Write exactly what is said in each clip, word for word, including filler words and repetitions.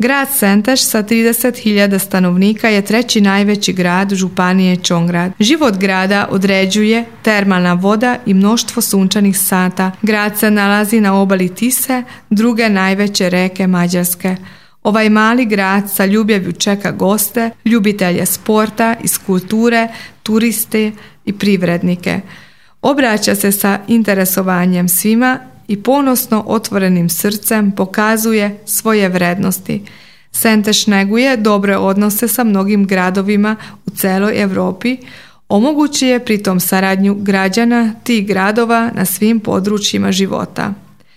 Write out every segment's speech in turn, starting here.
Grad Senteš sa trideset hiljada stanovnika je treći najveći grad županije Čongrad. Život grada određuje termalna voda i mnoštvo sunčanih sata. Grad se nalazi na obali Tise, druge najveće reke Mađarske. Ovaj mali grad sa ljubavlju čeka goste, ljubitelje sporta, iz kulture, turiste i privrednike. Obraća se sa interesovanjem svima i ponosno otvorenim srcem pokazuje svoje vrednosti. Senteš neguje dobre odnose sa mnogim gradovima u celoj Europi, omogućuje pritom saradnju građana tih gradova na svim područjima života.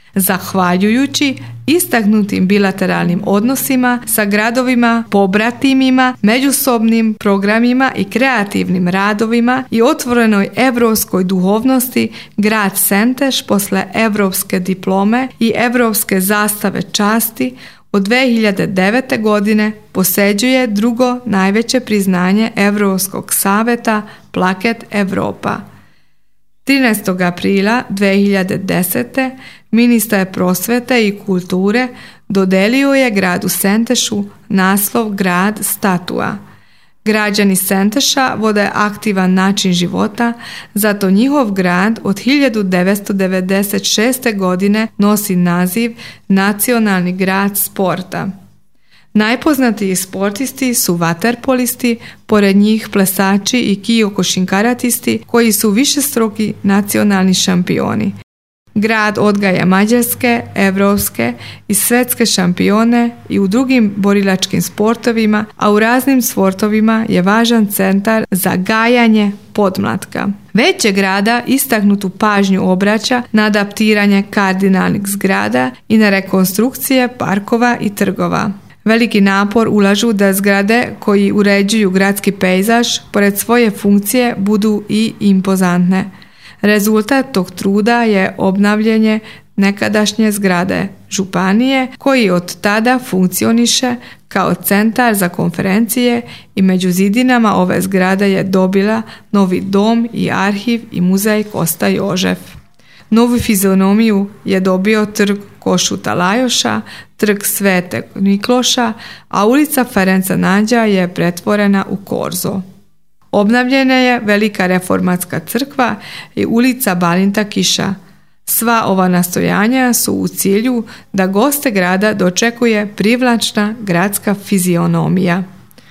Zahvaljujući istaknutim bilateralnim odnosima sa gradovima, pobratimima, međusobnim programima i kreativnim radovima i otvorenoj evropskoj duhovnosti, grad Senteš posle evropske diplome i evropske zastave časti od dve hiljade devete. godine poseđuje drugo najveće priznanje Evropskog saveta Plaket Evropa. trinaestog aprila dve hiljade desete. ministar prosvete i kulture dodelio je gradu Sentešu naslov Grad statua. Građani Senteša vode aktivan način života, zato njihov grad od hiljadu devetsto devedeset šeste. godine nosi naziv Nacionalni grad sporta. Najpoznatiji sportisti su vaterpolisti, pored njih plesači i kijokošinkaratisti koji su višestruki nacionalni šampioni. Grad odgaja mađarske, evropske i svetske šampione i u drugim borilačkim sportovima, a u raznim sportovima je važan centar za gajanje podmlatka. Veće grada istaknutu pažnju obraća na adaptiranje kardinalnih zgrada i na rekonstrukcije parkova i trgova. Veliki napor ulažu da zgrade koji uređuju gradski pejzaž pored svoje funkcije budu i impozantne. Rezultat tog truda je obnavljanje nekadašnje zgrade županije koji od tada funkcioniše kao centar za konferencije i među zidinama ove zgrade je dobila novi dom i arhiv i muzej Kosta Jožef. Novu fizionomiju je dobio trg Košuta Lajoša, trg Svetog Nikloša, a ulica Ferenca Nađa je pretvorena u korzo. Obnavljena je velika reformatska crkva i ulica Balinta Kiša. Sva ova nastojanja su u cilju da goste grada dočekuje privlačna gradska fizionomija.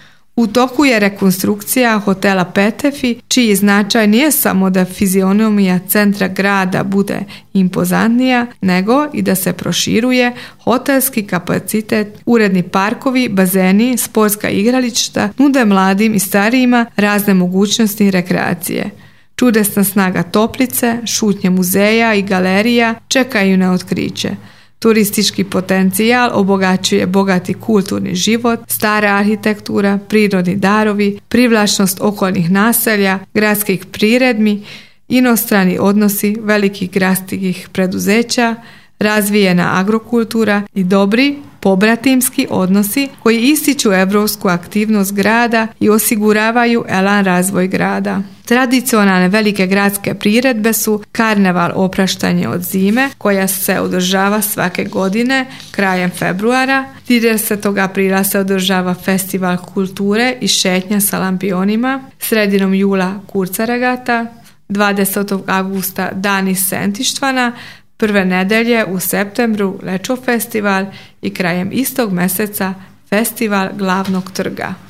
U toku je rekonstrukcija hotela Petefi, čiji značaj nije samo da fizionomija centra grada bude impozantnija, nego i da se proširuje hotelski kapacitet, uredni parkovi, bazeni, sportska igrališta, nude mladim i starijima razne mogućnosti rekreacije. Čudesna snaga toplice, šutnje muzeja i galerija čekaju na otkriće. Turistički potencijal obogaćuje bogati kulturni život, stara arhitektura, prirodni darovi, privlačnost okolnih naselja, gradskih priredbi, inostrani odnosi velikih gradskih preduzeća, razvijena agrokultura i dobri pobratimski odnosi koji ističu evropsku aktivnost grada i osiguravaju elan razvoj grada. Tradicionalne velike gradske priredbe su karneval opraštanje od zime koja se održava svake godine krajem februara, tridesetog aprila se održava festival kulture i šetnja sa lampionima, sredinom jula kurca regata, dvadesetog avgusta dani Sentištvana, prve nedelje u septembru Lečo festival i krajem istog meseca festival glavnog trga.